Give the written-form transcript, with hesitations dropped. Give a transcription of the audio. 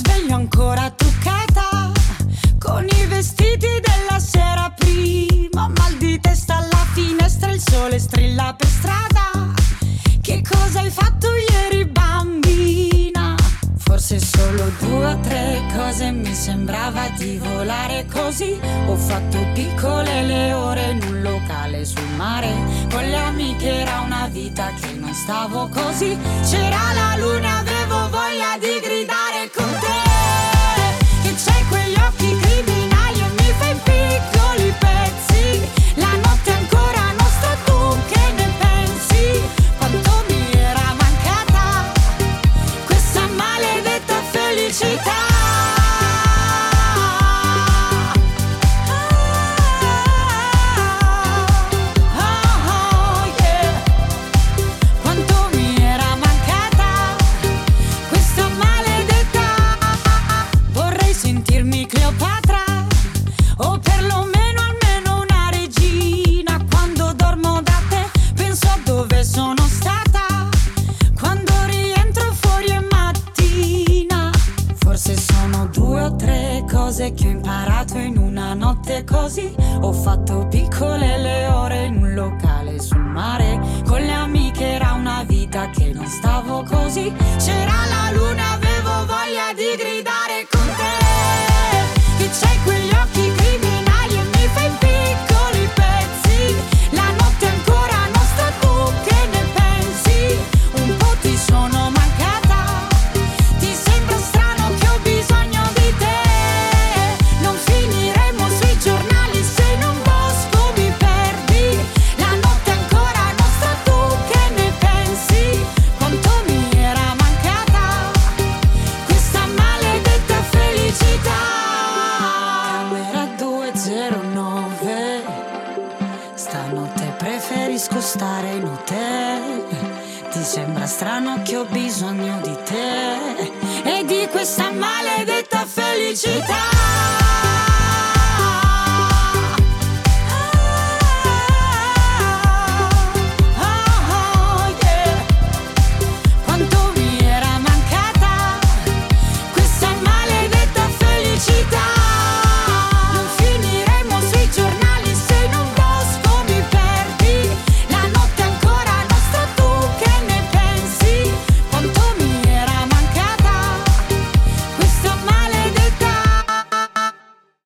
sveglio ancora truccata, con i vestiti della sera prima, mal di testa alla finestra, il sole strilla per strada. Che cosa hai fatto ieri, bambina? Forse solo 2 o 3 cose, mi sembrava di volare così. Ho fatto piccole le ore in un locale sul mare, con le amiche era una vita che non stavo così. C'era la luna, avevo voglia di gridare con te. Che c'hai quegli occhi criminali e mi fai piccoli pezzi. La notte è ancora nostra, tu che ne pensi? Quanto mi era mancata questa maledetta felicità. Che ho imparato in una notte così. Ho fatto piccole le ore in un locale sul mare, con le amiche era una vita che non stavo così. C'era la luna, avevo voglia di gridare con te. Che c'hai quegli occhi criminali e mi fai piccoli pezzi. La notte è ancora nostra, tu che ne pensi? Un po' ti sono mancata, ti sembra strano che ho bisogno di te. Stare in hotel, ti sembra strano che ho bisogno di te e di questa maledetta felicità.